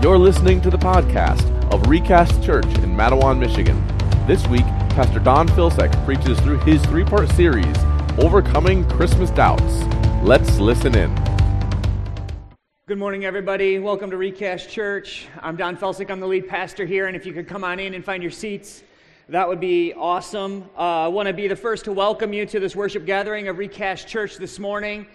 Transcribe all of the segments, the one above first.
You're listening to the podcast of Recast Church in Mattawan, Michigan. This week, Pastor Don Filsek preaches through his three-part series, Overcoming Christmas Doubts. Let's listen in. Good morning, everybody. Welcome to Recast Church. I'm Don Filsek. I'm the lead pastor here, and if you could come on in and find your seats, that would be awesome. I want to be the first to welcome you to this worship gathering of Recast Church this morning.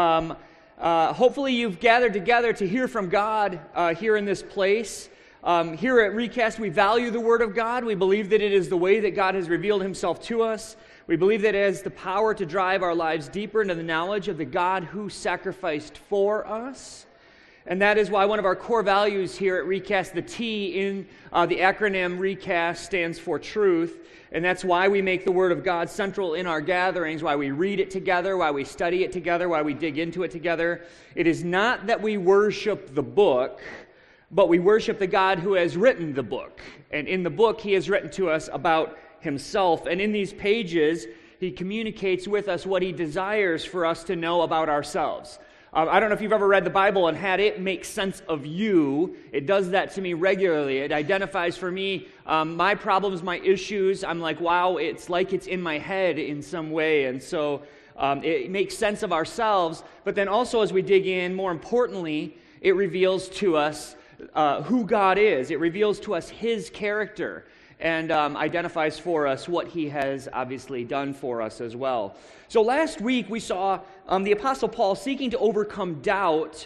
Hopefully you've gathered together to hear from God here in this place. Here at Recast, we value the Word of God. We believe that it is the way that God has revealed Himself to us. We believe that it has the power to drive our lives deeper into the knowledge of the God who sacrificed for us. And that is why one of our core values here at Recast, the T in the acronym Recast stands for truth. And that's why we make the Word of God central in our gatherings, why we read it together, why we study it together, why we dig into it together. It is not that we worship the book, but we worship the God who has written the book. And in the book, He has written to us about Himself. And in these pages, He communicates with us what He desires for us to know about ourselves. I don't know if you've ever read the Bible and had it make sense of you. It does that to me regularly. It identifies for me my problems, my issues. I'm like, wow, it's like it's in my head in some way. And so it makes sense of ourselves. But then also as we dig in, more importantly, it reveals to us who God is. It reveals to us His character and identifies for us what He has obviously done for us as well. So last week we saw the Apostle Paul seeking to overcome doubt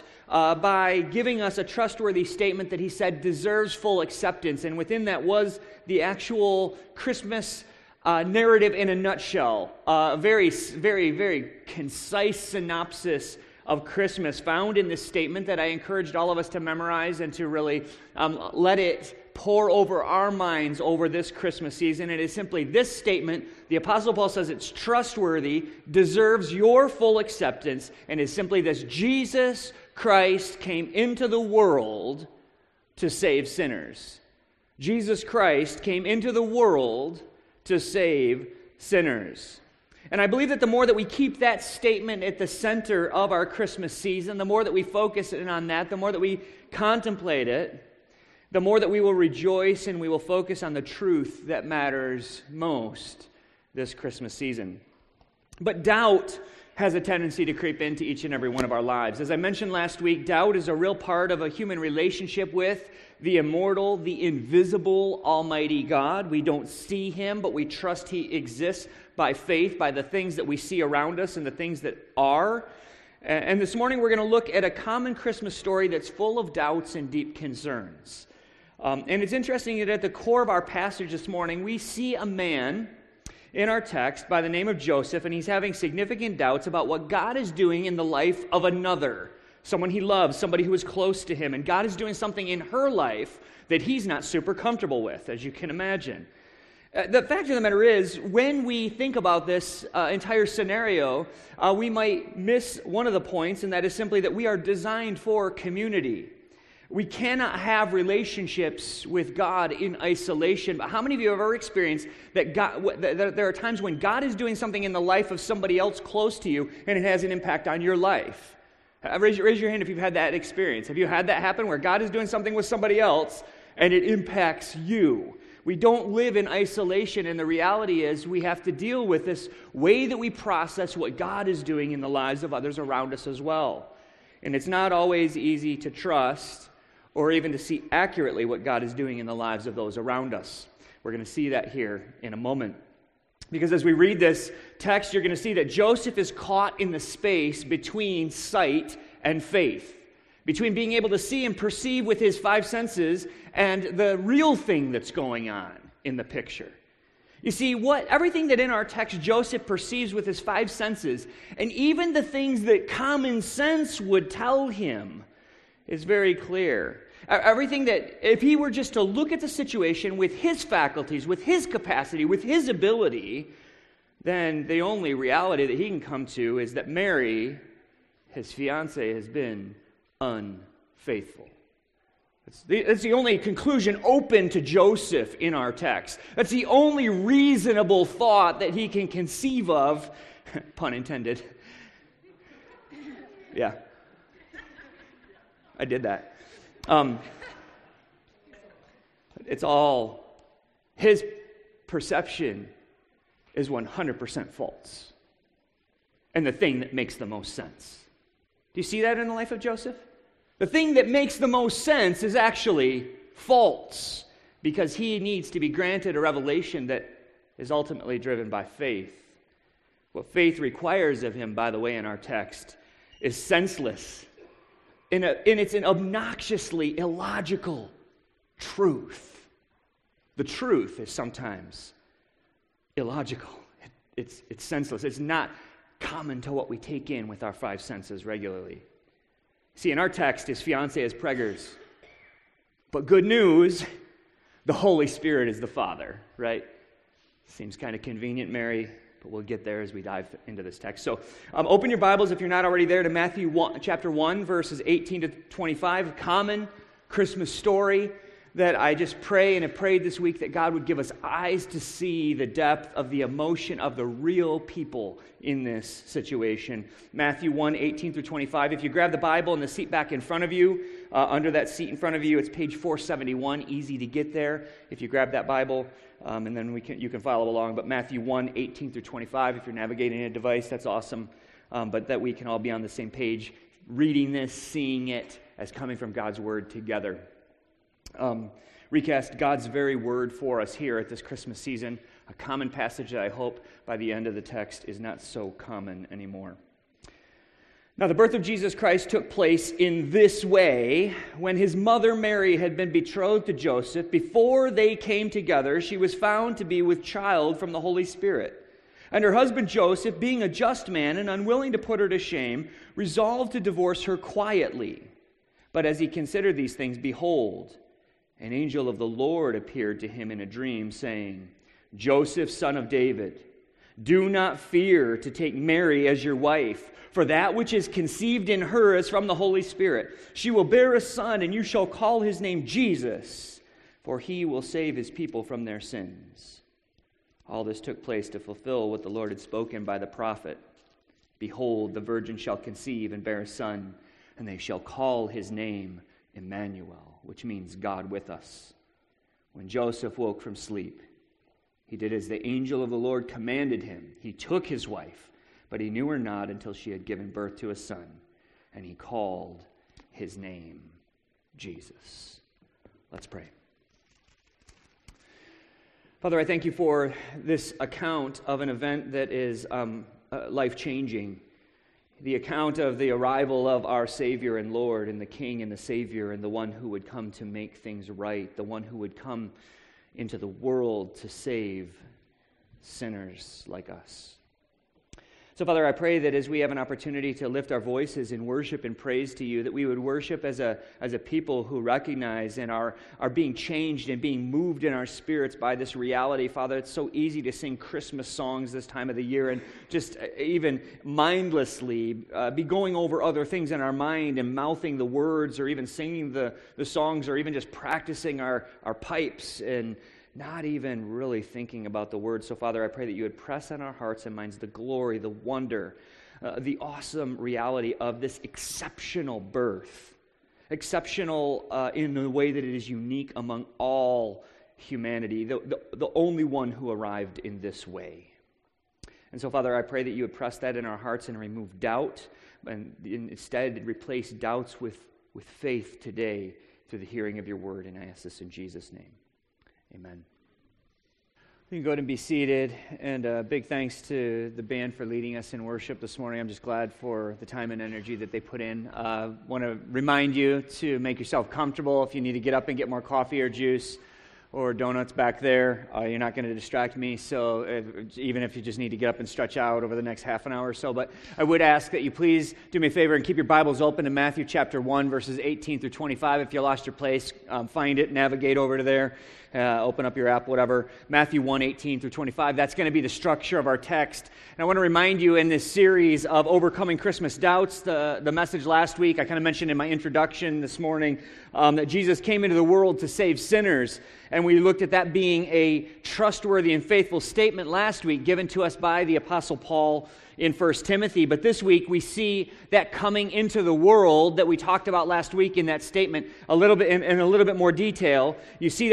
by giving us a trustworthy statement that he said deserves full acceptance. And within that was the actual Christmas narrative in a nutshell. Very, very, very concise synopsis of Christmas found in this statement that I encouraged all of us to memorize and to really let it pour over our minds over this Christmas season. It is simply this statement. The Apostle Paul says it's trustworthy, deserves your full acceptance, and is simply this: Jesus Christ came into the world to save sinners. Jesus Christ came into the world to save sinners. And I believe that the more that we keep that statement at the center of our Christmas season, the more that we focus in on that, the more that we contemplate it, the more that we will rejoice and we will focus on the truth that matters most this Christmas season. But doubt has a tendency to creep into each and every one of our lives. As I mentioned last week, doubt is a real part of a human relationship with the immortal, the invisible, almighty God. We don't see Him, but we trust He exists by faith, by the things that we see around us and the things that are. And this morning we're going to look at a common Christmas story that's full of doubts and deep concerns. And it's interesting that at the core of our passage this morning, we see a man in our text by the name of Joseph, and he's having significant doubts about what God is doing in the life of another, someone he loves, somebody who is close to him, and God is doing something in her life that he's not super comfortable with, as you can imagine. The fact of the matter is, when we think about this entire scenario, we might miss one of the points, and that is simply that we are designed for community. We cannot have relationships with God in isolation. But how many of you have ever experienced that there are times when God is doing something in the life of somebody else close to you, and it has an impact on your life? Raise your hand if you've had that experience. Have you had that happen where God is doing something with somebody else, and it impacts you? We don't live in isolation, and the reality is we have to deal with this way that we process what God is doing in the lives of others around us as well. And it's not always easy to trust or even to see accurately what God is doing in the lives of those around us. We're going to see that here in a moment. Because as we read this text, you're going to see that Joseph is caught in the space between sight and faith, between being able to see and perceive with his five senses and the real thing that's going on in the picture. You see, everything that in our text Joseph perceives with his five senses, and even the things that common sense would tell him, is very clear. Everything that, if he were just to look at the situation with his faculties, with his capacity, with his ability, then the only reality that he can come to is that Mary, his fiancée, has been unfaithful. That's the only conclusion open to Joseph in our text. That's the only reasonable thought that he can conceive of, pun intended. Yeah. I did that. it's all, his perception is 100% false. And the thing that makes the most sense. Do you see that in the life of Joseph? The thing that makes the most sense is actually false, because he needs to be granted a revelation that is ultimately driven by faith. What faith requires of him, by the way, in our text, is senseless. And it's an obnoxiously illogical truth. The truth is sometimes illogical. It's senseless. It's not common to what we take in with our five senses regularly. See, in our text, his fiancée is preggers. But good news, the Holy Spirit is the Father, right? Seems kind of convenient, Mary, but we'll get there as we dive into this text. So open your Bibles, if you're not already there, to Matthew chapter 1, verses 18 to 25, a common Christmas story that I just pray and have prayed this week that God would give us eyes to see the depth of the emotion of the real people in this situation. Matthew 1, 18 through 25. If you grab the Bible and the seat back in front of you, under that seat in front of you, it's page 471, easy to get there if you grab that Bible, and then you can follow along. But Matthew 1, 18 through 25, if you're navigating a device, that's awesome, but that we can all be on the same page, reading this, seeing it as coming from God's Word together. Recast God's very word for us here at this Christmas season, a common passage that I hope by the end of the text is not so common anymore. Now, the birth of Jesus Christ took place in this way. When his mother Mary had been betrothed to Joseph, before they came together, she was found to be with child from the Holy Spirit. And her husband Joseph, being a just man and unwilling to put her to shame, resolved to divorce her quietly. But as he considered these things, behold, an angel of the Lord appeared to him in a dream, saying, Joseph, son of David, do not fear to take Mary as your wife, for that which is conceived in her is from the Holy Spirit. She will bear a son, and you shall call his name Jesus, for he will save his people from their sins. All this took place to fulfill what the Lord had spoken by the prophet. Behold, the virgin shall conceive and bear a son, and they shall call his name Emmanuel, which means God with us. When Joseph woke from sleep, he did as the angel of the Lord commanded him. He took his wife, but he knew her not until she had given birth to a son, and he called his name Jesus. Let's pray. Father, I thank you for this account of an event that is life-changing. The account of the arrival of our Savior and Lord and the King and the Savior and the one who would come to make things right, the one who would come into the world to save sinners like us. So, Father, I pray that as we have an opportunity to lift our voices in worship and praise to you, that we would worship as a people who recognize and are being changed and being moved in our spirits by this reality. Father, it's so easy to sing Christmas songs this time of the year and just even mindlessly be going over other things in our mind and mouthing the words or even singing the songs or even just practicing our pipes and not even really thinking about the words. So, Father, I pray that you would press on our hearts and minds the glory, the wonder, the awesome reality of this exceptional birth. Exceptional in the way that it is unique among all humanity, the only one who arrived in this way. And so, Father, I pray that you would press that in our hearts and remove doubt, and instead replace doubts with faith today through the hearing of your word. And I ask this in Jesus' name. Amen. You can go ahead and be seated, and big thanks to the band for leading us in worship this morning. I'm just glad for the time and energy that they put in. Want to remind you to make yourself comfortable. If you need to get up and get more coffee or juice or donuts back there, you're not going to distract me, so even if you just need to get up and stretch out over the next half an hour or so. But I would ask that you please do me a favor and keep your Bibles open to Matthew chapter 1, verses 18 through 25. If you lost your place, find it, navigate over to there. Open up your app, whatever. Matthew 1, 18 through 25. That's going to be the structure of our text. And I want to remind you in this series of Overcoming Christmas Doubts, the message last week, I kind of mentioned in my introduction this morning, that Jesus came into the world to save sinners. And we looked at that being a trustworthy and faithful statement last week given to us by the Apostle Paul in 1 Timothy. But this week we see that coming into the world that we talked about last week in that statement a little bit in a little bit more detail. You see that at the start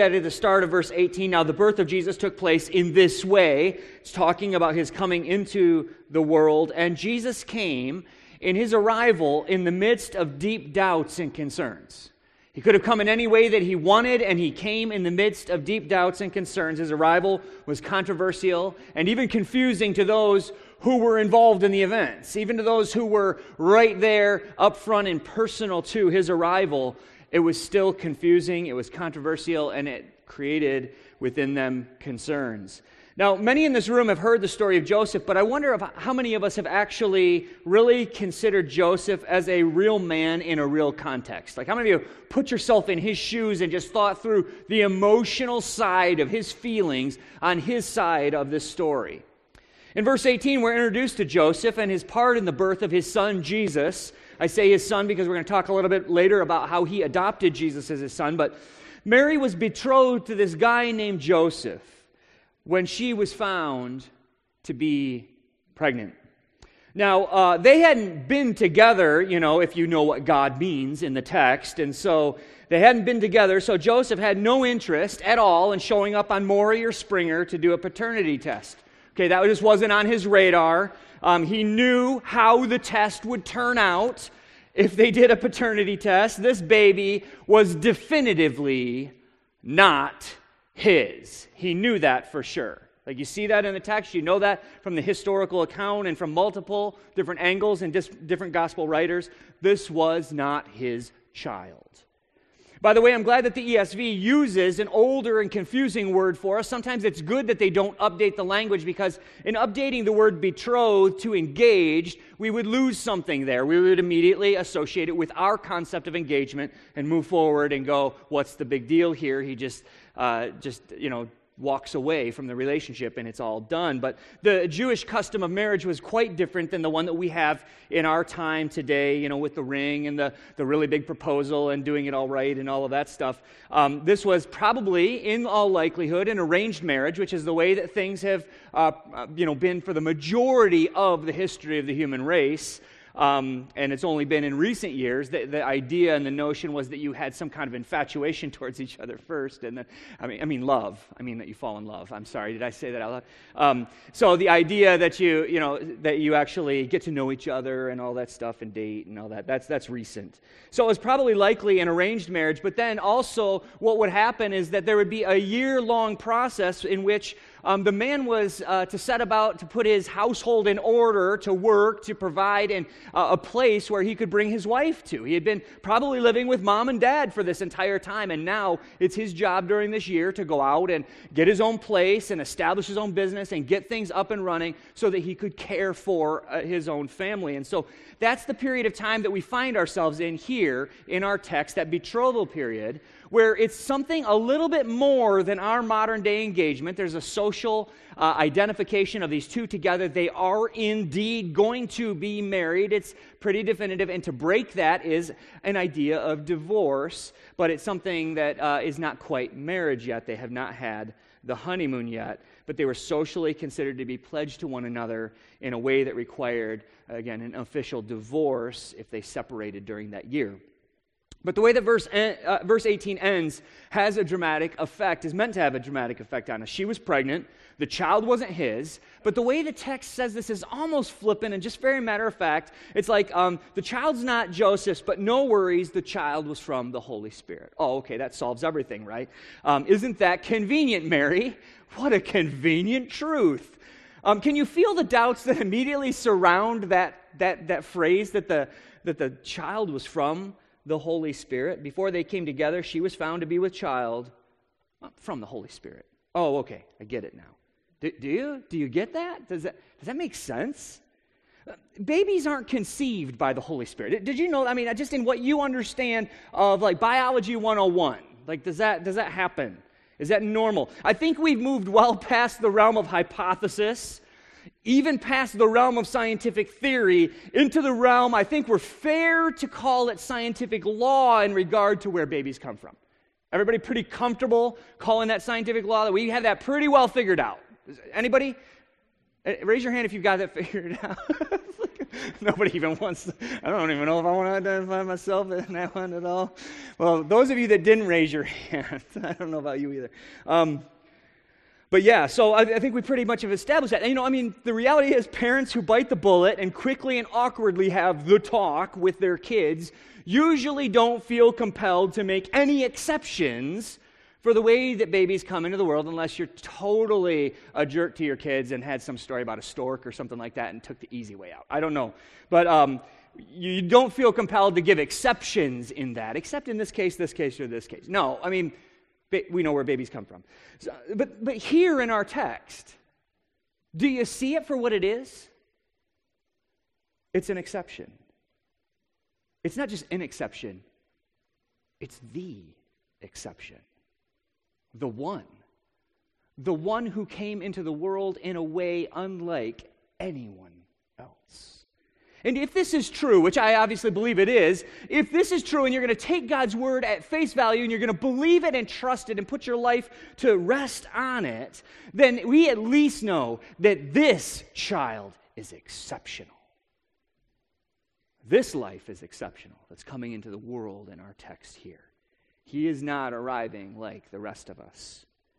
start of verse 18. Now, the birth of Jesus took place in this way. It's talking about his coming into the world. And Jesus came in his arrival in the midst of deep doubts and concerns. He could have come in any way that he wanted, and he came in the midst of deep doubts and concerns. His arrival was controversial and even confusing to those who were involved in the events, even to those who were right there up front and personal to his arrival. It was still confusing, it was controversial, and it created within them concerns. Now, many in this room have heard the story of Joseph, but I wonder how many of us have actually really considered Joseph as a real man in a real context. Like, how many of you put yourself in his shoes and just thought through the emotional side of his feelings on his side of this story? In verse 18, we're introduced to Joseph and his part in the birth of his son, Jesus. I say his son because we're going to talk a little bit later about how he adopted Jesus as his son, but Mary was betrothed to this guy named Joseph when she was found to be pregnant. Now, they hadn't been together, if you know what God means in the text, and so they hadn't been together, so Joseph had no interest at all in showing up on Maury or Springer to do a paternity test. Okay, that just wasn't on his radar. He knew how the test would turn out if they did a paternity test. This baby was definitively not his. He knew that for sure. Like, you see that in the text, you know that from the historical account and from multiple different angles and different gospel writers. This was not his child. By the way, I'm glad that the ESV uses an older and confusing word for us. Sometimes it's good that they don't update the language, because in updating the word betrothed to engaged, we would lose something there. We would immediately associate it with our concept of engagement and move forward and go, what's the big deal here? He just walks away from the relationship and it's all done. But the Jewish custom of marriage was quite different than the one that we have in our time today, with the ring and the really big proposal and doing it all right and all of that stuff. This was probably, in all likelihood, an arranged marriage, which is the way that things have been for the majority of the history of the human race. And it's only been in recent years that the idea and the notion was that you had some kind of infatuation towards each other first, and then, love. That you fall in love. I'm sorry, did I say that out loud? So the idea that that you actually get to know each other and all that stuff and date and all that, that's recent. So it was probably likely an arranged marriage, but then also what would happen is that there would be a year-long process in which the man was to set about to put his household in order, to work, to provide a place where he could bring his wife to. He had been probably living with mom and dad for this entire time, and now it's his job during this year to go out and get his own place and establish his own business and get things up and running so that he could care for his own family. And so that's the period of time that we find ourselves in here in our text, that betrothal period, where it's something a little bit more than our modern day engagement. There's a social identification of these two together. They are indeed going to be married. It's pretty definitive, and to break that is an idea of divorce, but it's something that is not quite marriage yet. They have not had the honeymoon yet, but they were socially considered to be pledged to one another in a way that required, again, an official divorce if they separated during that year. But the way that verse 18 ends has a dramatic effect, is meant to have a dramatic effect on us. She was pregnant. The child wasn't his. But the way the text says this is almost flippant and just very matter of fact. It's like, the child's not Joseph's, but no worries, the child was from the Holy Spirit. Oh, okay, that solves everything, right? Isn't that convenient, Mary? What a convenient truth. Can you feel the doubts that immediately surround that phrase that the child was from the Holy Spirit? Before they came together, she was found to be with child from the Holy Spirit. Oh, okay, I get it now. Do you? Do you get that? Does that make sense? Babies aren't conceived by the Holy Spirit. Did you know? Just in what you understand of like biology 101, like does that happen? Is that normal? I think we've moved well past the realm of hypothesis, even past the realm of scientific theory, into the realm, I think we're fair to call it scientific law in regard to where babies come from. Everybody pretty comfortable calling that scientific law? That we have that pretty well figured out. Anybody? Raise your hand if you've got that figured out. Nobody even wants to, I don't even know if I want to identify myself in that one at all. Well, those of you that didn't raise your hand, I don't know about you either. But yeah, so I think we pretty much have established that. And, the reality is parents who bite the bullet and quickly and awkwardly have the talk with their kids usually don't feel compelled to make any exceptions for the way that babies come into the world, unless you're totally a jerk to your kids and had some story about a stork or something like that and took the easy way out. I don't know. But you don't feel compelled to give exceptions in that, except in this case, or this case. No, we know where babies come from. So, but here in our text, do you see it for what it is? It's an exception. It's not just an exception. It's the exception. The one who came into the world in a way unlike anyone else. And if this is true, which I obviously believe it is, if this is true and you're going to take God's word at face value and you're going to believe it and trust it and put your life to rest on it, then we at least know that this child is exceptional. This life is exceptional that's coming into the world in our text here. He is not arriving like the rest of us.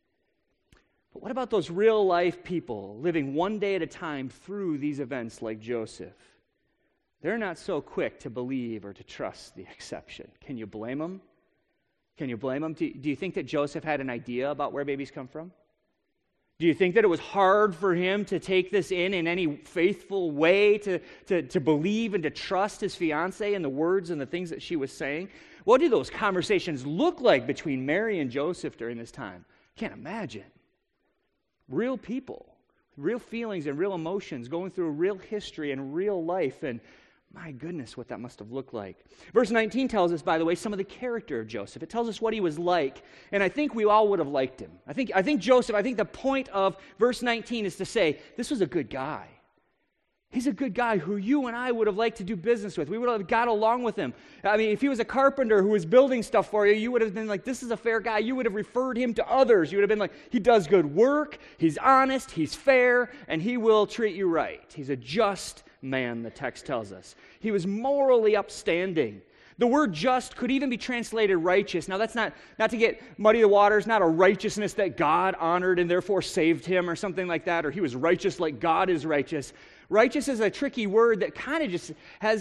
But what about those real life people living one day at a time through these events like Joseph? They're not so quick to believe or to trust the exception. Can you blame them? Do you think that Joseph had an idea about where babies come from? Do you think that it was hard for him to take this in any faithful way, to believe and to trust his fiancée and the words and the things that she was saying? What do those conversations look like between Mary and Joseph during this time? Can't imagine. Real people, real feelings and real emotions, going through real history and real life, and my goodness, what that must have looked like. Verse 19 tells us, by the way, some of the character of Joseph. It tells us what he was like, and I think we all would have liked him. I think the point of verse 19 is to say, this was a good guy. He's a good guy who you and I would have liked to do business with. We would have got along with him. If he was a carpenter who was building stuff for you, you would have been like, this is a fair guy. You would have referred him to others. You would have been like, he does good work, he's honest, he's fair, and he will treat you right. He's a just man, the text tells us. He was morally upstanding. The word just could even be translated righteous. Now, that's not to get muddy the waters, not a righteousness that God honored and therefore saved him or something like that, or he was righteous like God is righteous. Righteous is a tricky word that kind of just has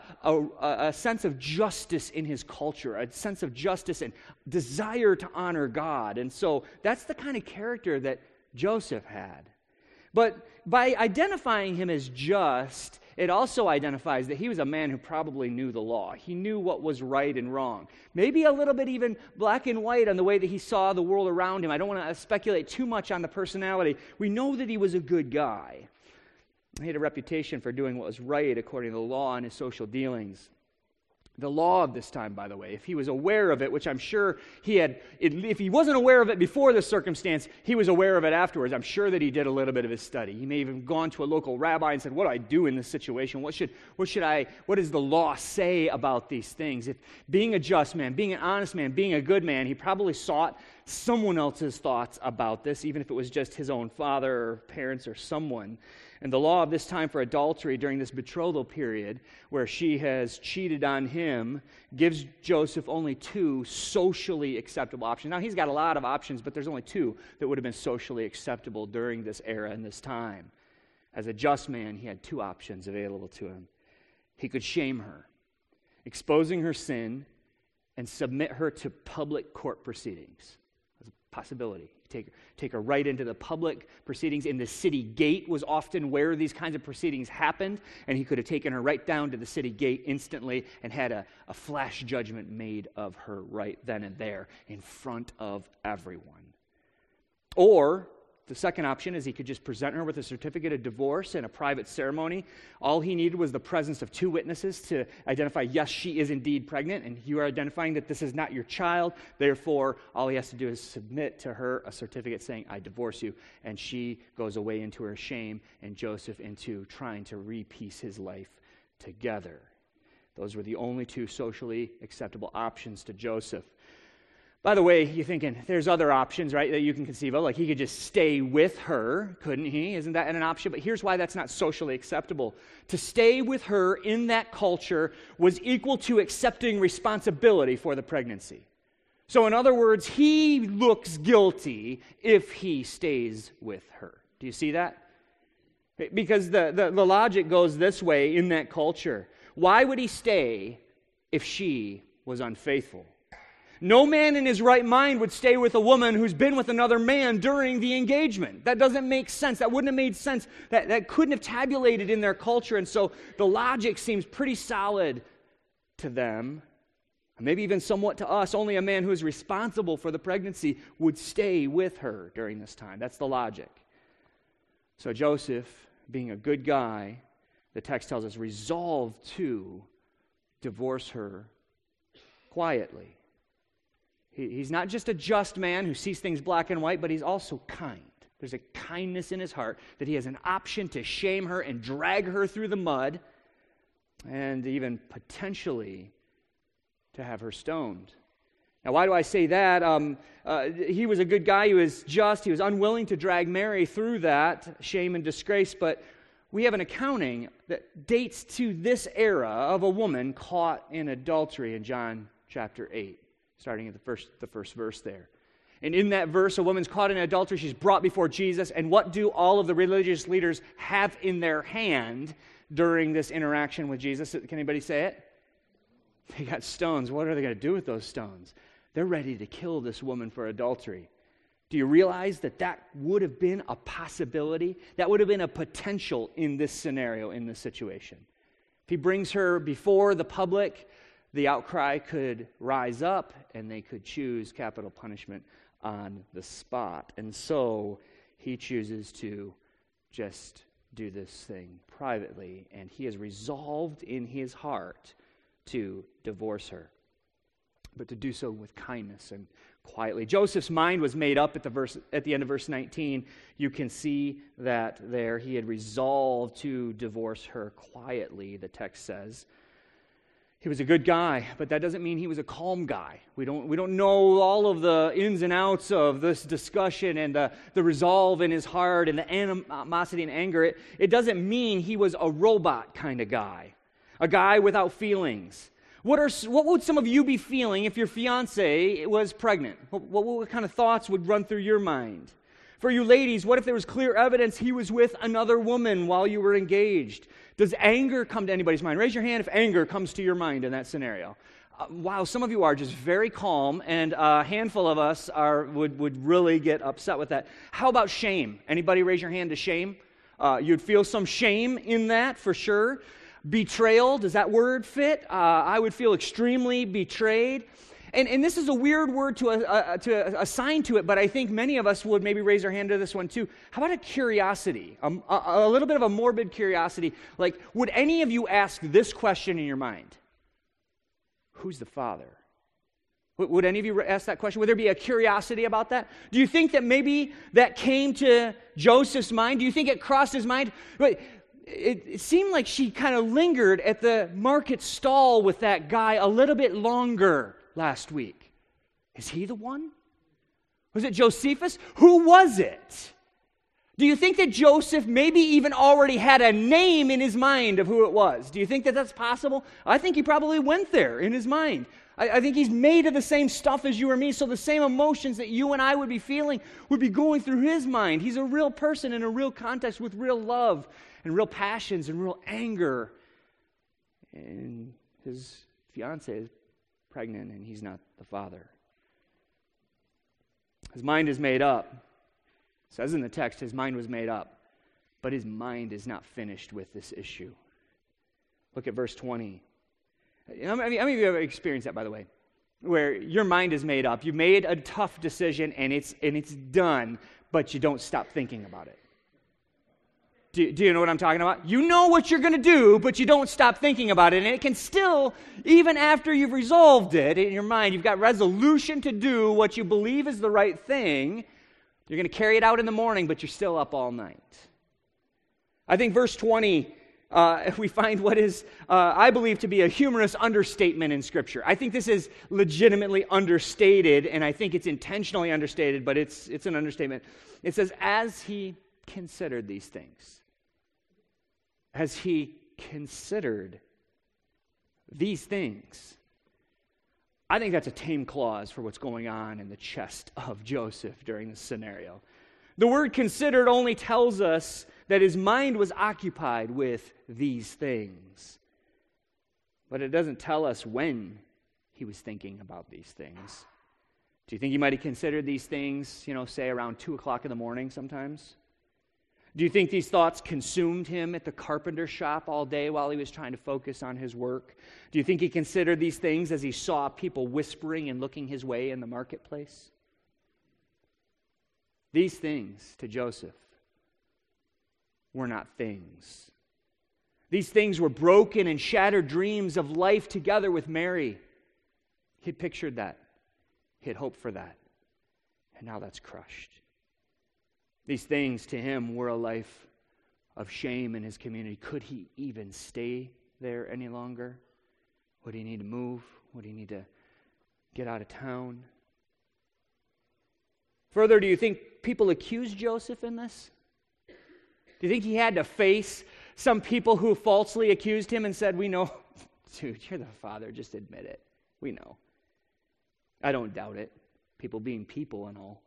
a sense of justice in his culture, a sense of justice and desire to honor God. And so that's the kind of character that Joseph had. But by identifying him as just, it also identifies that he was a man who probably knew the law. He knew what was right and wrong. Maybe a little bit even black and white on the way that he saw the world around him. I don't want to speculate too much on the personality. We know that he was a good guy. He had a reputation for doing what was right according to the law in his social dealings. The law of this time, by the way, if he was aware of it, which I'm sure he had, if he wasn't aware of it before this circumstance, he was aware of it afterwards. I'm sure that he did a little bit of his study. He may have even gone to a local rabbi and said, what do I do in this situation? What does the law say about these things? If being a just man, being an honest man, being a good man, he probably sought someone else's thoughts about this, even if it was just his own father or parents or someone. And the law of this time for adultery during this betrothal period, where she has cheated on him, gives Joseph only two socially acceptable options. Now, he's got a lot of options, but there's only two that would have been socially acceptable during this era and this time. As a just man, he had two options available to him. He could shame her, exposing her sin, and submit her to public court proceedings. That's a possibility. Take her right into the public proceedings. In the city gate was often where these kinds of proceedings happened, and he could have taken her right down to the city gate instantly and had a flash judgment made of her right then and there in front of everyone. Or the second option is he could just present her with a certificate of divorce in a private ceremony. All he needed was the presence of two witnesses to identify, yes, she is indeed pregnant, and you are identifying that this is not your child. Therefore, all he has to do is submit to her a certificate saying, I divorce you, and she goes away into her shame, and Joseph into trying to repiece his life together. Those were the only two socially acceptable options to Joseph. By the way, you're thinking, there's other options, right, that you can conceive of. Like he could just stay with her, couldn't he? Isn't that an option? But here's why that's not socially acceptable. To stay with her in that culture was equal to accepting responsibility for the pregnancy. So in other words, he looks guilty if he stays with her. Do you see that? Because the logic goes this way in that culture. Why would he stay if she was unfaithful? No man in his right mind would stay with a woman who's been with another man during the engagement. That doesn't make sense. That wouldn't have made sense. That couldn't have tabulated in their culture. And so the logic seems pretty solid to them, maybe even somewhat to us. Only a man who is responsible for the pregnancy would stay with her during this time. That's the logic. So Joseph, being a good guy, the text tells us, resolved to divorce her quietly. He's not just a just man who sees things black and white, but he's also kind. There's a kindness in his heart that he has an option to shame her and drag her through the mud and even potentially to have her stoned. Now, why do I say that? He was a good guy. He was just. He was unwilling to drag Mary through that shame and disgrace, but we have an accounting that dates to this era of a woman caught in adultery in John chapter 8. Starting at the first verse there. And in that verse, a woman's caught in adultery. She's brought before Jesus. And what do all of the religious leaders have in their hand during this interaction with Jesus? Can anybody say it? They got stones. What are they going to do with those stones? They're ready to kill this woman for adultery. Do you realize that would have been a possibility? That would have been a potential in this scenario, in this situation. If he brings her before the public, the outcry could rise up and they could choose capital punishment on the spot. And so he chooses to just do this thing privately, and he is resolved in his heart to divorce her, but to do so with kindness and quietly. Joseph's mind was made up at the end of verse 19. You can see that there. He had resolved to divorce her quietly, the text says. He was a good guy, but that doesn't mean he was a calm guy. We don't know all of the ins and outs of this discussion and the resolve in his heart and the animosity and anger. It doesn't mean he was a robot kind of guy, a guy without feelings. What would some of you be feeling if your fiancée was pregnant? What kind of thoughts would run through your mind? For you ladies, what if there was clear evidence he was with another woman while you were engaged? Does anger come to anybody's mind? Raise your hand if anger comes to your mind in that scenario. Wow, some of you are just very calm, and a handful of us would really get upset with that. How about shame? Anybody raise your hand to shame? You'd feel some shame in that for sure. Betrayal, does that word fit? I would feel extremely betrayed. And this is a weird word to assign to it, but I think many of us would maybe raise our hand to this one too. How about a curiosity, a little bit of a morbid curiosity? Like, would any of you ask this question in your mind? Who's the father? Would any of you ask that question? Would there be a curiosity about that? Do you think that maybe that came to Joseph's mind? Do you think it crossed his mind? It seemed like she kind of lingered at the market stall with that guy a little bit longer last week. Is he the one? Was it Josephus? Who was it? Do you think that Joseph maybe even already had a name in his mind of who it was? Do you think that that's possible? I think he probably went there in his mind. I think he's made of the same stuff as you or me, so the same emotions that you and I would be feeling would be going through his mind. He's a real person in a real context with real love and real passions and real anger. And his fiancée is pregnant, and he's not the father. His mind is made up. It says in the text, his mind was made up. But his mind is not finished with this issue. Look at verse 20. How many of you have experienced that, by the way? Where your mind is made up. You made a tough decision, and it's done, but you don't stop thinking about it. Do you know what I'm talking about? You know what you're going to do, but you don't stop thinking about it. And it can still, even after you've resolved it in your mind, you've got resolution to do what you believe is the right thing. You're going to carry it out in the morning, but you're still up all night. I think verse 20 we find what is, I believe, to be a humorous understatement in Scripture. I think this is legitimately understated, and I think it's intentionally understated, but it's an understatement. It says, as he considered these things. As he considered these things. I think that's a tame clause for what's going on in the chest of Joseph during this scenario. The word considered only tells us that his mind was occupied with these things. But it doesn't tell us when he was thinking about these things. Do you think he might have considered these things, say around 2 o'clock in the morning sometimes? Do you think these thoughts consumed him at the carpenter shop all day while he was trying to focus on his work? Do you think he considered these things as he saw people whispering and looking his way in the marketplace? These things to Joseph were not things. These things were broken and shattered dreams of life together with Mary. He'd pictured that. He'd hoped for that. And now that's crushed. These things to him were a life of shame in his community. Could he even stay there any longer? Would he need to move? Would he need to get out of town? Further, do you think people accused Joseph in this? Do you think he had to face some people who falsely accused him and said, we know, dude, you're the father, just admit it. We know. I don't doubt it. People being people and all.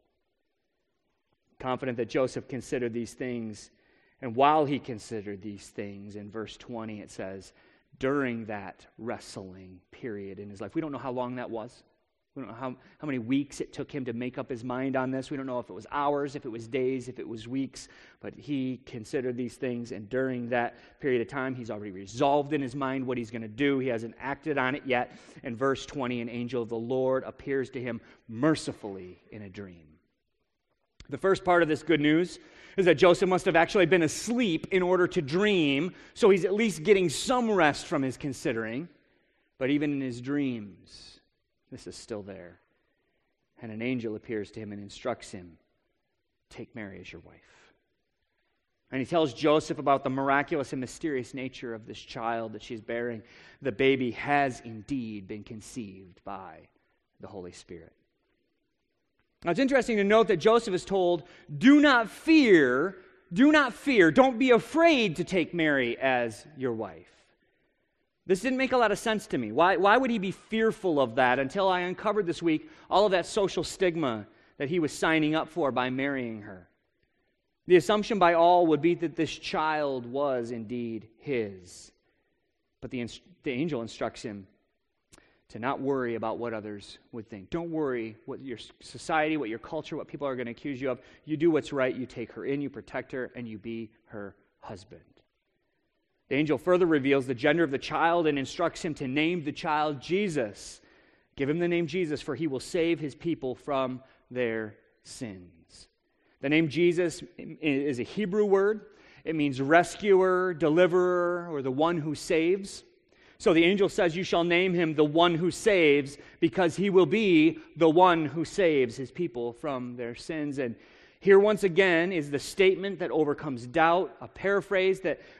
Confident that Joseph considered these things, and while he considered these things, in verse 20 it says, during that wrestling period in his life. We don't know how long that was. We don't know how many weeks it took him to make up his mind on this. We don't know if it was hours, if it was days, if it was weeks, but he considered these things, and during that period of time, he's already resolved in his mind what he's going to do. He hasn't acted on it yet. In verse 20, an angel of the Lord appears to him mercifully in a dream. The first part of this good news is that Joseph must have actually been asleep in order to dream, so he's at least getting some rest from his considering. But even in his dreams, this is still there. And an angel appears to him and instructs him, take Mary as your wife. And he tells Joseph about the miraculous and mysterious nature of this child that she's bearing. The baby has indeed been conceived by the Holy Spirit. Now, it's interesting to note that Joseph is told, do not fear, don't be afraid to take Mary as your wife. This didn't make a lot of sense to me. Why would he be fearful of that until I uncovered this week all of that social stigma that he was signing up for by marrying her? The assumption by all would be that this child was indeed his. But the angel instructs him to not worry about what others would think. Don't worry what your society, what your culture, what people are going to accuse you of. You do what's right. You take her in, you protect her, and you be her husband. The angel further reveals the gender of the child and instructs him to name the child Jesus. Give him the name Jesus, for he will save his people from their sins. The name Jesus is a Hebrew word. It means rescuer, deliverer, or the one who saves. So the angel says, you shall name him the one who saves, because he will be the one who saves his people from their sins. And here once again is the statement that overcomes doubt, a paraphrase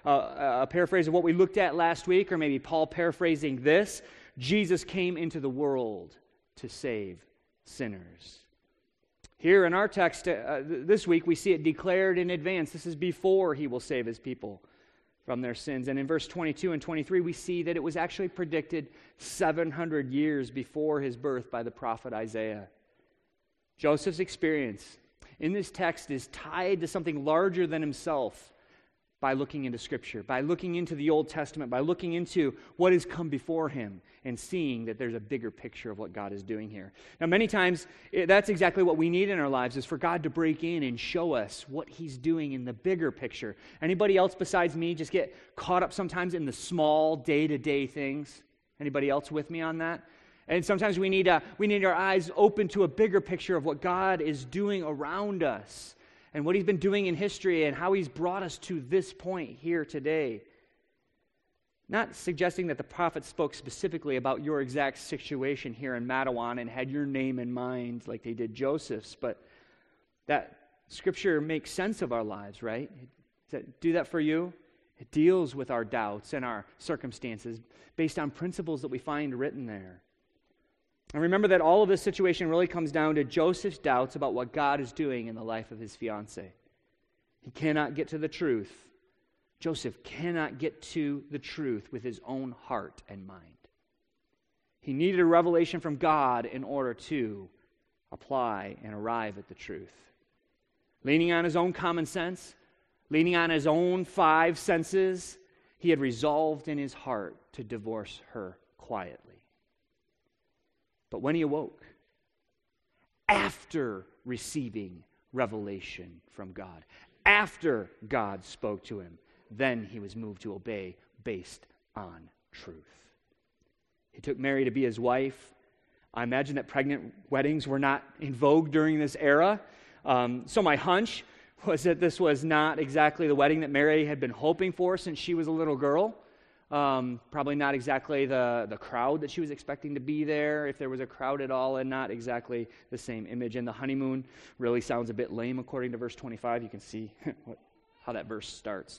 of what we looked at last week, or maybe Paul paraphrasing this. Jesus came into the world to save sinners. Here in our text this week, we see it declared in advance. This is before he will save his people from their sins. And in verse 22 and 23, we see that it was actually predicted 700 years before his birth by the prophet Isaiah. Joseph's experience in this text is tied to something larger than himself by looking into Scripture, by looking into the Old Testament, by looking into what has come before him and seeing that there's a bigger picture of what God is doing here. Now, many times, that's exactly what we need in our lives, is for God to break in and show us what he's doing in the bigger picture. Anybody else besides me just get caught up sometimes in the small day-to-day things? Anybody else with me on that? And sometimes we need our eyes open to a bigger picture of what God is doing around us and what he's been doing in history and how he's brought us to this point here today. Not suggesting that the prophet spoke specifically about your exact situation here in Matawan and had your name in mind like they did Joseph's, but that Scripture makes sense of our lives, right? Does that do that for you? It deals with our doubts and our circumstances based on principles that we find written there. And remember that all of this situation really comes down to Joseph's doubts about what God is doing in the life of his fiancée. He cannot get to the truth. Joseph cannot get to the truth with his own heart and mind. He needed a revelation from God in order to apply and arrive at the truth. Leaning on his own common sense, leaning on his own 5 senses, he had resolved in his heart to divorce her quietly. But when he awoke, after receiving revelation from God, after God spoke to him, then he was moved to obey based on truth. He took Mary to be his wife. I imagine that pregnant weddings were not in vogue during this era. So my hunch was that this was not exactly the wedding that Mary had been hoping for since she was a little girl. Probably not exactly the crowd that she was expecting to be there, if there was a crowd at all, and not exactly the same image. And the honeymoon really sounds a bit lame according to verse 25. You can see how that verse starts.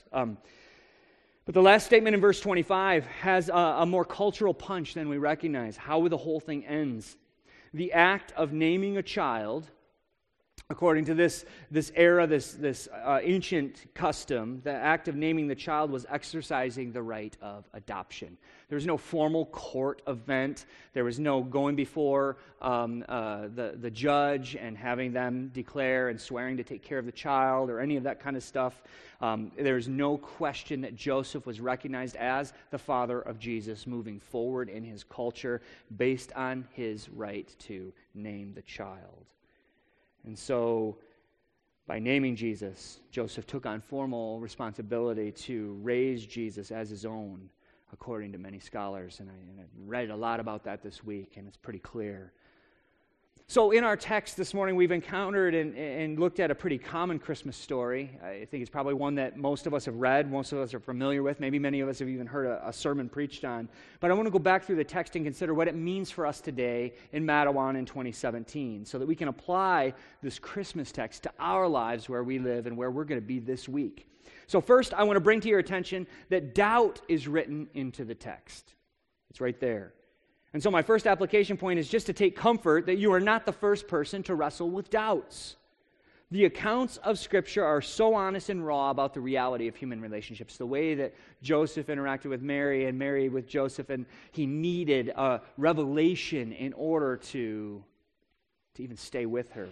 But the last statement in verse 25 has a more cultural punch than we recognize. How the whole thing ends. The act of naming a child, according to this era, this ancient custom, the act of naming the child was exercising the right of adoption. There was no formal court event. There was no going before the judge and having them declare and swearing to take care of the child or any of that kind of stuff. There's no question that Joseph was recognized as the father of Jesus moving forward in his culture based on his right to name the child. And so, by naming Jesus, Joseph took on formal responsibility to raise Jesus as his own, according to many scholars. And I read a lot about that this week, and it's pretty clear. So in our text this morning, we've encountered and looked at a pretty common Christmas story. I think it's probably one that most of us have read, most of us are familiar with. Maybe many of us have even heard a sermon preached on. But I want to go back through the text and consider what it means for us today in Matawan in 2017, so that we can apply this Christmas text to our lives where we live and where we're going to be this week. So first, I want to bring to your attention that doubt is written into the text. It's right there. And so my first application point is just to take comfort that you are not the first person to wrestle with doubts. The accounts of Scripture are so honest and raw about the reality of human relationships, the way that Joseph interacted with Mary and Mary with Joseph, and he needed a revelation in order to even stay with her.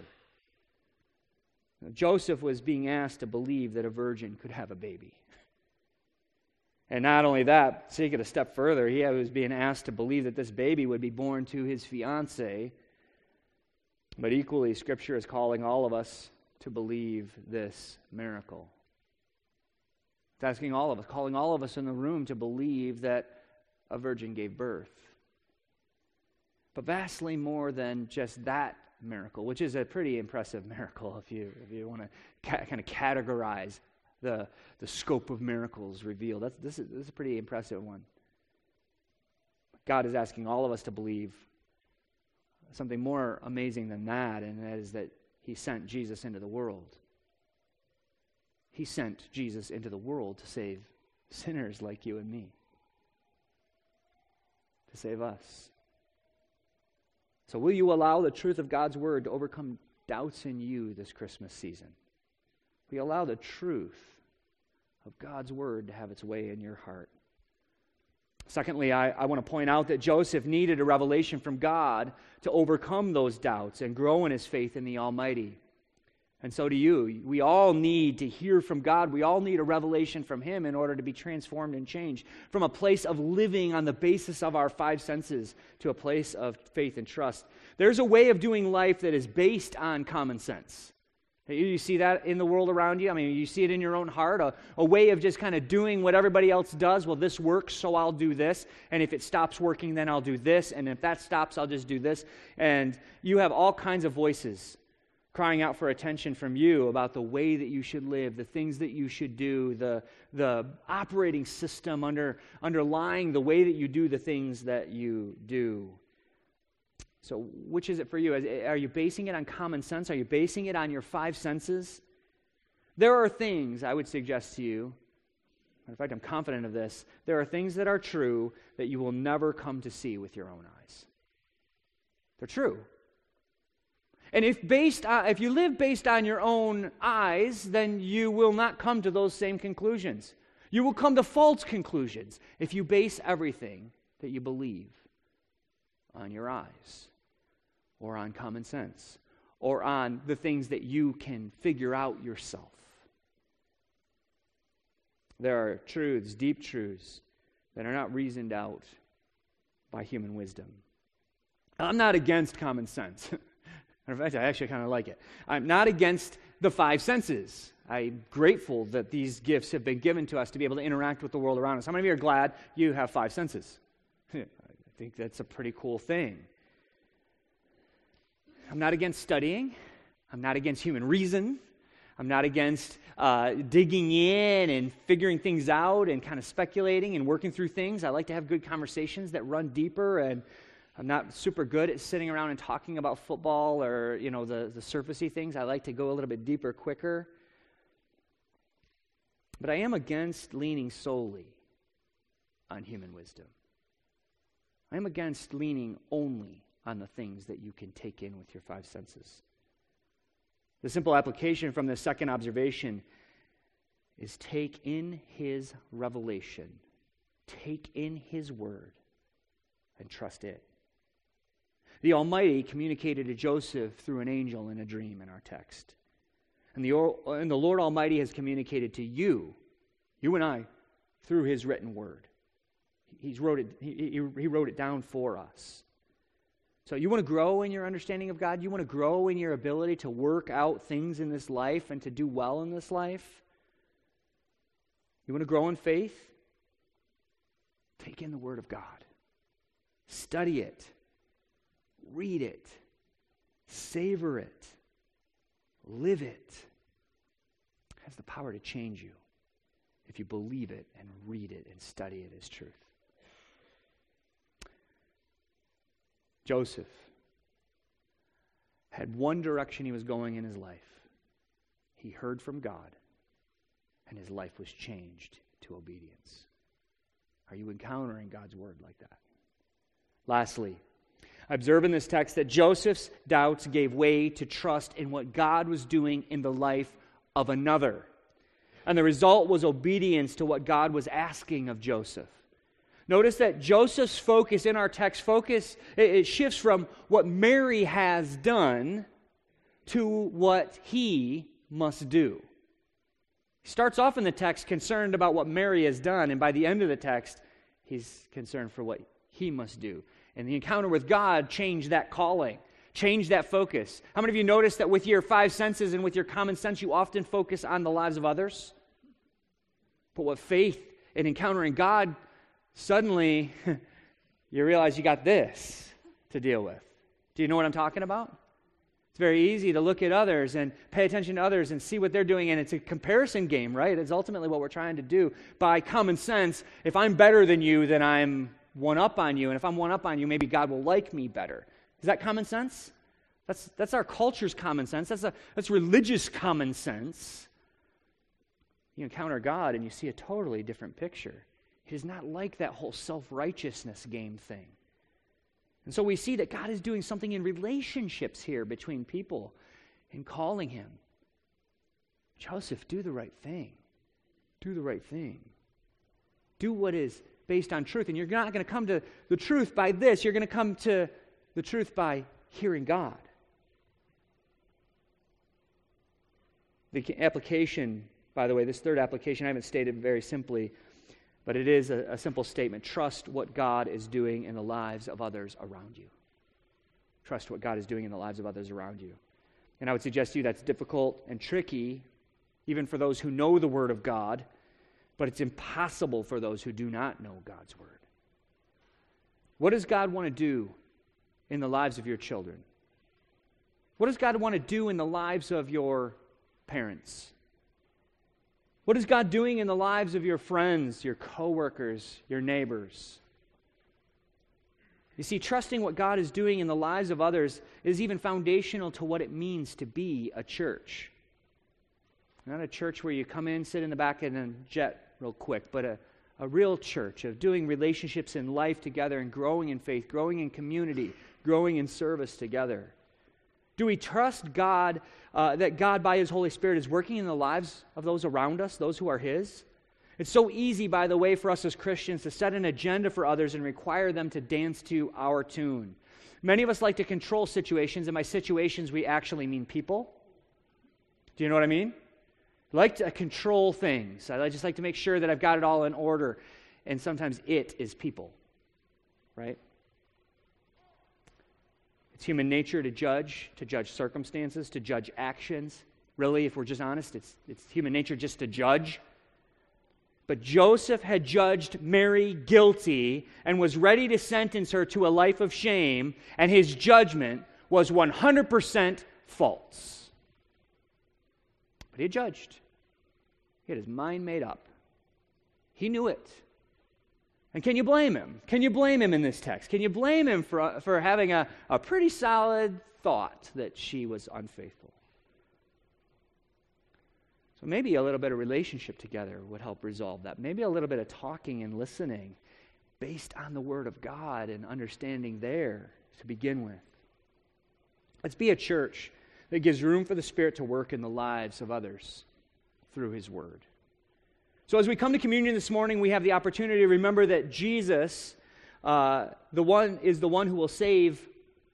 Joseph was being asked to believe that a virgin could have a baby. And not only that, to take it a step further, he was being asked to believe that this baby would be born to his fiancée. But equally, Scripture is calling all of us to believe this miracle. It's asking all of us, calling all of us in the room to believe that a virgin gave birth. But vastly more than just that miracle, which is a pretty impressive miracle if you want to kind of categorize the scope of miracles revealed. This is a pretty impressive one. God is asking all of us to believe something more amazing than that, and that is that He sent Jesus into the world. He sent Jesus into the world to save sinners like you and me. To save us. So will you allow the truth of God's Word to overcome doubts in you this Christmas season? Will you allow the truth of God's Word to have its way in your heart? Secondly, I want to point out that Joseph needed a revelation from God to overcome those doubts and grow in his faith in the Almighty. And so do you. We all need to hear from God. We all need a revelation from Him in order to be transformed and changed from a place of living on the basis of our 5 senses to a place of faith and trust. There's a way of doing life that is based on common sense. You see that in the world around you? I mean, you see it in your own heart, a way of just kind of doing what everybody else does. Well, this works, so I'll do this. And if it stops working, then I'll do this. And if that stops, I'll just do this. And you have all kinds of voices crying out for attention from you about the way that you should live, the things that you should do, the operating system underlying the way that you do the things that you do. So which is it for you? Are you basing it on common sense? Are you basing it on your 5 senses? There are things, I would suggest to you, In fact, I'm confident of this, there are things that are true that you will never come to see with your own eyes. They're true. And if you live based on your own eyes, then you will not come to those same conclusions. You will come to false conclusions if you base everything that you believe on your eyes, or on common sense, or on the things that you can figure out yourself. There are truths, deep truths, that are not reasoned out by human wisdom. I'm not against common sense. In fact, I actually kind of like it. I'm not against the five senses. I'm grateful that these gifts have been given to us to be able to interact with the world around us. How many of you are glad you have five senses? I think that's a pretty cool thing. I'm not against studying. I'm not against human reason. I'm not against digging in and figuring things out and kind of speculating and working through things. I like to have good conversations that run deeper, and I'm not super good at sitting around and talking about football or, the surfacey things. I like to go a little bit deeper, quicker. But I am against leaning solely on human wisdom. I am against leaning only on the things that you can take in with your five senses. The simple application from the second observation is take in His revelation, take in His word, and trust it. The Almighty communicated to Joseph through an angel in a dream in our text. And the Lord Almighty has communicated to you and I, through His written word. He wrote it down for us. So you want to grow in your understanding of God? You want to grow in your ability to work out things in this life and to do well in this life? You want to grow in faith? Take in the Word of God. Study it. Read it. Savor it. Live it. It has the power to change you if you believe it and read it and study it as truth. Joseph had one direction he was going in his life. He heard from God, and his life was changed to obedience. Are you encountering God's word like that? Lastly, observe in this text that Joseph's doubts gave way to trust in what God was doing in the life of another. And the result was obedience to what God was asking of Joseph. Notice that Joseph's focus in our text, it shifts from what Mary has done to what he must do. He starts off in the text concerned about what Mary has done, and by the end of the text, he's concerned for what he must do. And the encounter with God changed that calling, changed that focus. How many of you notice that with your five senses and with your common sense, you often focus on the lives of others? But with faith and encountering God, suddenly, you realize you got this to deal with. Do you know what I'm talking about? It's very easy to look at others and pay attention to others and see what they're doing, and it's a comparison game, right? It's ultimately what we're trying to do. By common sense, if I'm better than you, then I'm one up on you, and if I'm one up on you, maybe God will like me better. Is that common sense? That's our culture's common sense. That's religious common sense. You encounter God and you see a totally different picture. It is not like that whole self-righteousness game thing. And so we see that God is doing something in relationships here between people and calling him. Joseph, do the right thing. Do the right thing. Do what is based on truth. And you're not going to come to the truth by this. You're going to come to the truth by hearing God. The application, by the way, this third application, I haven't stated very simply, but it is a simple statement. Trust what God is doing in the lives of others around you. Trust what God is doing in the lives of others around you. And I would suggest to you that's difficult and tricky, even for those who know the Word of God, but it's impossible for those who do not know God's Word. What does God want to do in the lives of your children? What does God want to do in the lives of your parents? What is God doing in the lives of your friends, your coworkers, your neighbors? You see, trusting what God is doing in the lives of others is even foundational to what it means to be a church. Not a church where you come in, sit in the back, and then jet real quick, but a real church of doing relationships in life together and growing in faith, growing in community, growing in service together? Do we trust God, that God by His Holy Spirit is working in the lives of those around us, those who are His? It's so easy, by the way, for us as Christians to set an agenda for others and require them to dance to our tune. Many of us like to control situations, and by situations we actually mean people. Do you know what I mean? I like to control things. I just like to make sure that I've got it all in order, and sometimes it is people, right? It's human nature to judge circumstances, to judge actions. Really, if we're just honest, it's human nature just to judge. But Joseph had judged Mary guilty and was ready to sentence her to a life of shame, and his judgment was 100% false. But he had judged. He had his mind made up. He knew it. And can you blame him? Can you blame him in this text? Can you blame him for having a pretty solid thought that she was unfaithful? So maybe a little bit of relationship together would help resolve that. Maybe a little bit of talking and listening based on the Word of God and understanding there to begin with. Let's be a church that gives room for the Spirit to work in the lives of others through His Word. So as we come to communion this morning, we have the opportunity to remember that Jesus, is the one who will save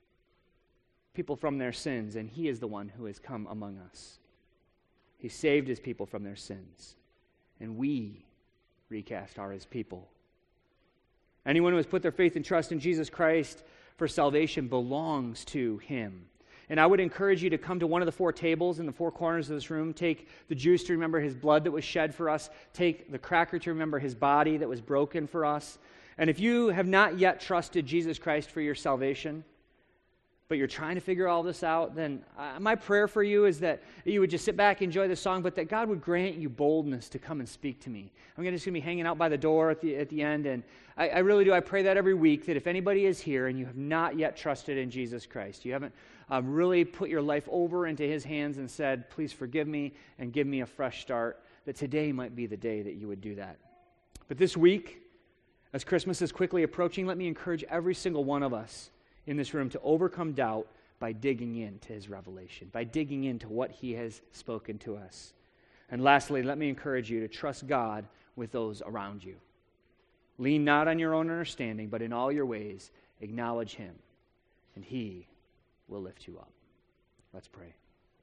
people from their sins, and He is the one who has come among us. He saved His people from their sins, and we, Recast, are His people. Anyone who has put their faith and trust in Jesus Christ for salvation belongs to Him. And I would encourage you to come to one of the 4 tables in the 4 corners of this room. Take the juice to remember His blood that was shed for us. Take the cracker to remember His body that was broken for us. And if you have not yet trusted Jesus Christ for your salvation, but you're trying to figure all this out, then my prayer for you is that you would just sit back, enjoy the song, but that God would grant you boldness to come and speak to me. I'm just going to be hanging out by the door at the end, and I really do. I pray that every week, that if anybody is here and you have not yet trusted in Jesus Christ, you haven't really put your life over into His hands and said, please forgive me and give me a fresh start, that today might be the day that you would do that. But this week, as Christmas is quickly approaching, let me encourage every single one of us in this room to overcome doubt by digging into His revelation, by digging into what He has spoken to us. And lastly, let me encourage you to trust God with those around you. Lean not on your own understanding, but in all your ways acknowledge Him, and He will lift you up. Let's pray.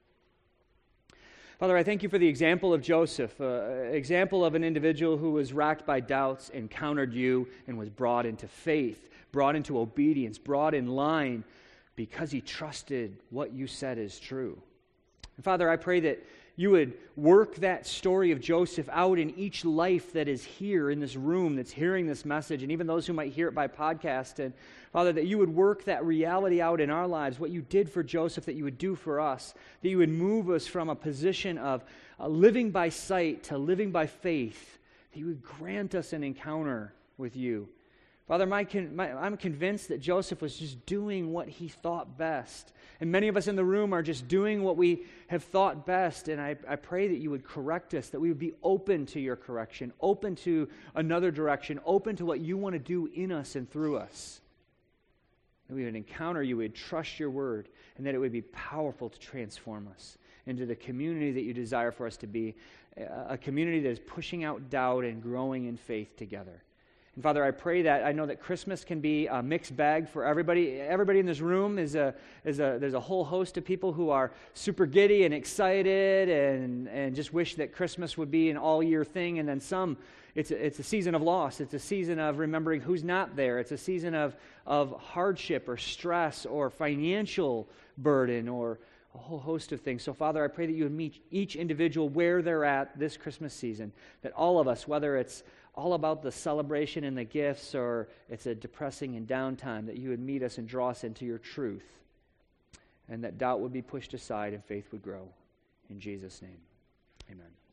Father, I thank You for the example of Joseph, example of an individual who was racked by doubts, encountered You, and was brought into faith, brought into obedience, brought in line because he trusted what You said is true. And Father, I pray that You would work that story of Joseph out in each life that is here in this room that's hearing this message, and even those who might hear it by podcast. And Father, that You would work that reality out in our lives, what You did for Joseph, that You would do for us, that You would move us from a position of living by sight to living by faith, that You would grant us an encounter with You. Father, I'm convinced that Joseph was just doing what he thought best. And many of us in the room are just doing what we have thought best. And I pray that You would correct us, that we would be open to Your correction, open to another direction, open to what You want to do in us and through us. That we would encounter You, we would trust Your word, and that it would be powerful to transform us into the community that You desire for us to be, a community that is pushing out doubt and growing in faith together. And Father, I pray that I know that Christmas can be a mixed bag for everybody. Everybody in this room there's a whole host of people who are super giddy and excited and just wish that Christmas would be an all-year thing. And then some, it's a season of loss. It's a season of remembering who's not there. It's a season of hardship or stress or financial burden or a whole host of things. So, Father, I pray that You would meet each individual where they're at this Christmas season, that all of us, whether it's all about the celebration and the gifts or it's a depressing and downtime, that You would meet us and draw us into Your truth, and that doubt would be pushed aside and faith would grow. In Jesus' name, amen.